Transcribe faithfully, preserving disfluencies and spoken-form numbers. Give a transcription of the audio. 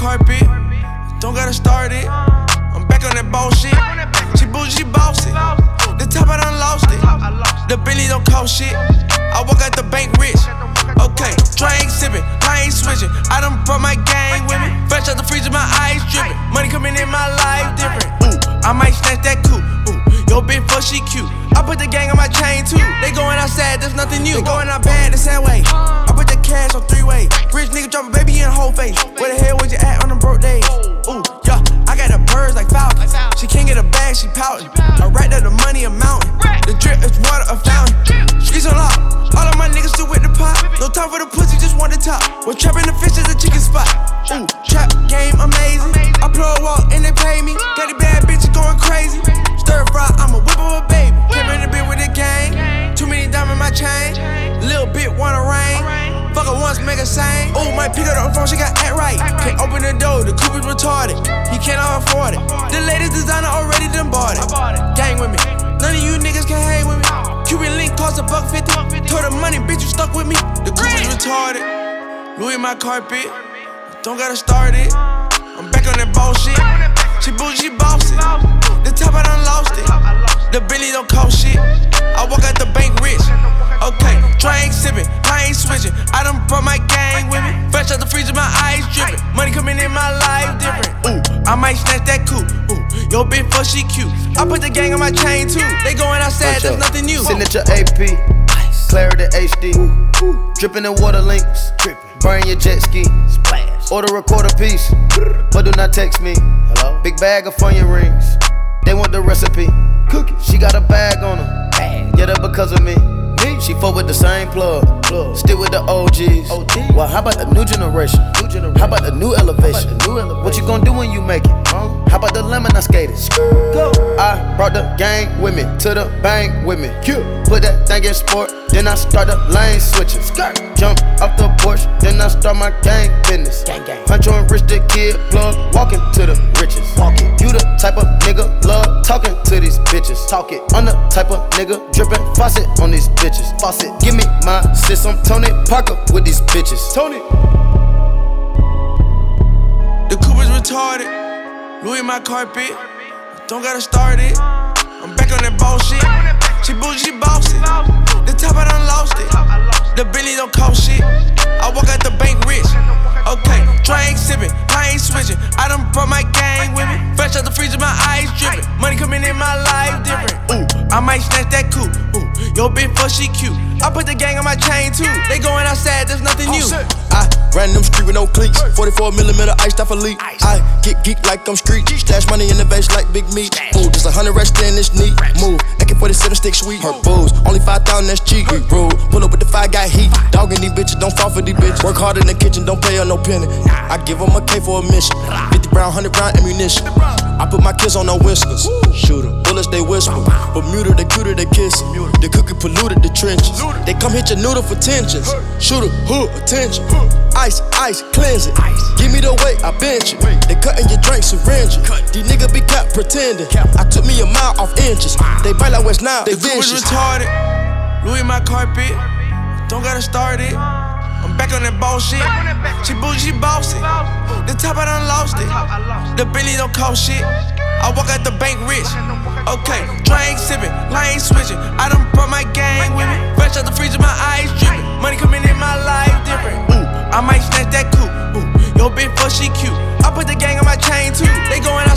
carpet, don't gotta start it. I'm back on that bullshit. She bougie, she bossy. The top I done lost it. The Bentley don't cost shit. I walk out the bank rich. Okay, drink sippin', I ain't switching. I done brought my gang with me. Fresh out the freezer, my eyes drippin'. Money coming in my life different. Ooh, I might snatch that coupe. Ooh, yo bitch fuck she cute. I put the gang on my chain too. They going outside, there's nothing new. They going out bad the same way. I put the cash on three way. Rich nigga drop a baby in the whole face. Where the hell was you at on them broke days? Ooh, yeah, I got the birds like Falcon. She can't get a bag, she pouting. I write that the money a mountain. The drip is water a fountain. Streets on lock. All of my niggas still with the pot. No time for the pussy, just want the top. We're trapping the fish at the chicken spot. Ooh, trap game amazing. I play a walk and they pay me. Got the bad bitches going crazy. Stir fry, I'ma whip up a baby. Came in the bit with the gang. Too many diamonds in my chain. Little bit wanna rain. Fuck her once, make her sing. Ooh, might pick up the phone, she got act right. Can't open the door, the coupe is retarded. He cannot afford it. The latest designer already done bought it. Gang with me. None of you niggas can hang with me. Cuban link cost a buck fifty. Told her money, bitch, you stuck with me. The coupe is retarded. Louis my carpet, don't gotta start it. I'm back on that bullshit. She bougie, she bossy. The top I done lost it. The Bentley don't cost shit. I walk out the bank rich. Okay, drink sippin', I ain't switching. I done brought my gang with me. Fresh out the freezer, my eyes drippin'. Money coming in my life different. Ooh, I might snatch that coupe. Ooh, yo bitch fuck she cute. I put the gang on my chain too. They going outside, there's nothing new. Signature A P, clarity H D, drippin' in water links, burn your jet ski. Order a quarter piece, but do not text me. Hello? Big bag of onion rings, they want the recipe. Cookie, she got a bag on her, get her because of me. Me, she fuck with the same plug, plug. Still with the O Gs. O G. Well, how about the new generation? New generation. How about the new elevation? The new elevation? What you gon' do when you make it? Huh? How about the lemon I skated? Go. I brought the gang with me to the bank with me. Cute. Put that thing in sport, then I start the lane switching. Skirt. Jump off the porch, then I start my gang business. Gang, gang. Hunch on rich the kid plug, walking to the riches. Walking. You the type of nigga love talking to these bitches. Talk it. I'm the type of nigga dripping faucet on these bitches. Faucet. Give me my sis, I'm Tony Parker with these bitches. Tony. The coupe is retarded. Louis my carpet, don't gotta start it. I'm back on that bullshit. She bougie, she bossy. The top I done lost it. The Bentley don't cost shit. I walk out the bank rich. Okay, drink sippin', I ain't switching. I done brought my gang with me. Fresh out the freezer, my eyes drippin'. Money coming in my life different. Ooh, I might snatch that coupe. Ooh, yo bitch fuck she cute. I put the gang on my chain too. They going outside, there's nothing new. I ran them street with no cleats. forty-four millimeter iced off a leak. I get geek like I'm street. Stash money in the vase like big meat. Ooh, just a hundred rest in this knee. Move, A K forty-seven stick sweet. Her booze, only five thousand, that's cheap. We rule, pull up with the five got heat. Dogging these bitches, don't fall for these bitches. Work hard in the kitchen, don't pay her no penny. I give them a K for a mission. fifty round, one hundred round ammunition. I put my kids on no whiskers. Shoot 'em, bullets they whisper. Bermuda, they cuter, they kiss. The cookie polluted the trenches. They come hit your noodle for tensions. Shooter, hood, attention. Ice, ice, cleanse it. Give me the weight, I bench it. They cutting your drink, syringe it. These niggas be cap pretending. I took me a mile off inches. They bite like West Nile, they The coupe is vicious. retarded. Louis my carpet, don't gotta start it. I'm back on that bullshit. She bougie, she bossy. The top I done lost it. The Bentley don't cost shit. I walk out the bank rich. Okay, drink sippin', I ain't switching. I done brought my gang with me. Fresh out the freezer, my eyes drippin'. Money coming in my life different. Ooh, I might snatch that coupe. Ooh, yo bitch fuck she cute. I put the gang on my chain too. They going outside.